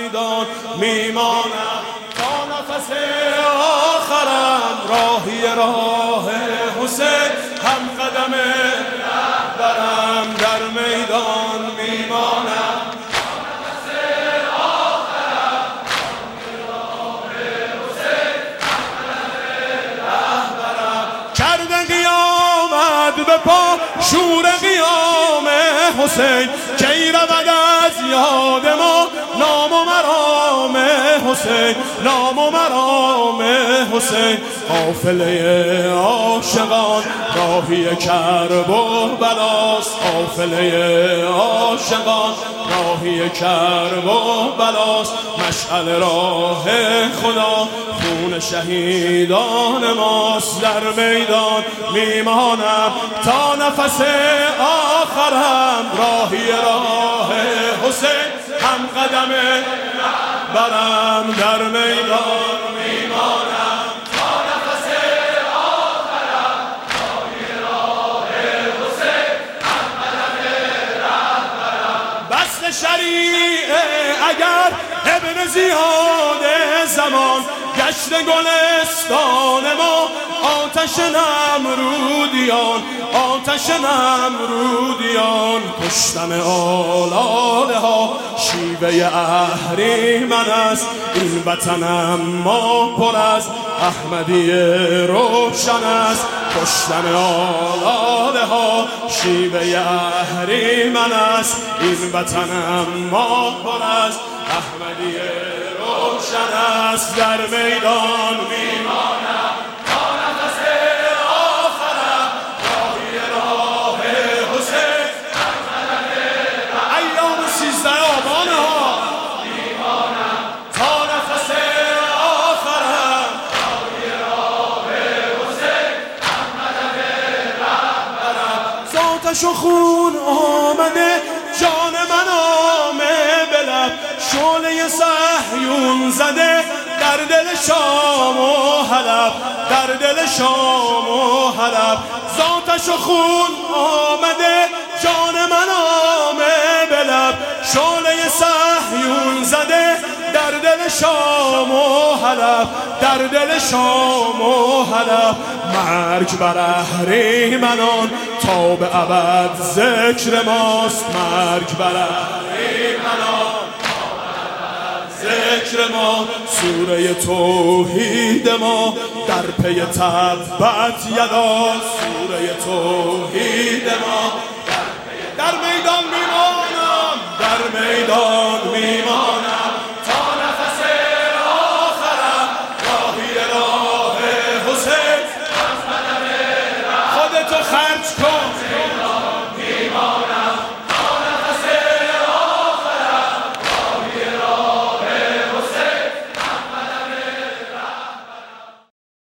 میدان میمانم تا نفس آخرم راهی راه حسین هم قدم رهبرم در میدان میمانم تا نفس آخرم راهی راه حسین هم قدم رهبرم کرده قیامت به پا شور قیام حسین کی رود از یاد ما نام و مرام حسین نام و مرام حسین قافله عاشقان راهی کرب و بلاست قافله عاشقان راهی کرب و بلاست مشعل راه خدا خون شهیدان ماست در میدان میمانم تا نفس آخرم راهی راه حسین هم قدم برم در میدان میمانم تا نفس آخرم راهی راه حسین هم قدم رهبرم بسط شریعه اگر ابن زیاد زمان گشت گلستان ما آتش نمرودیان آتش نمرودیان کشتن آلاله ها شیوه اهریمن است این وطنم ما پر از احمدی روشن است کشتن آلاله ها شیوه اهریمن است این وطنم ما پر از احمدی روشن است در میدان میمانم تا نفس آخرم راهی راه حسین هم قدم ایام 13 آبان ها میمانم تا نفس آخرم راهی راه حسین هم قدم رهبرم ذاتش و خون آمده جان من آمه بلب شعله صهیون زده در دل شام و حلب در دل شام و حلب ذاتش و خون آمده جان من آمه بلب شعله صهیون زده در دل شام و حلب در دل شام و حلب مرگ بر اهریمنان تا به ابد ذکر ماست مرگ بر اهریمنان ذکر ما سوره توحید ما در پی تبت یدا سوره توحید ما در میدان میمانم در میدان میمانم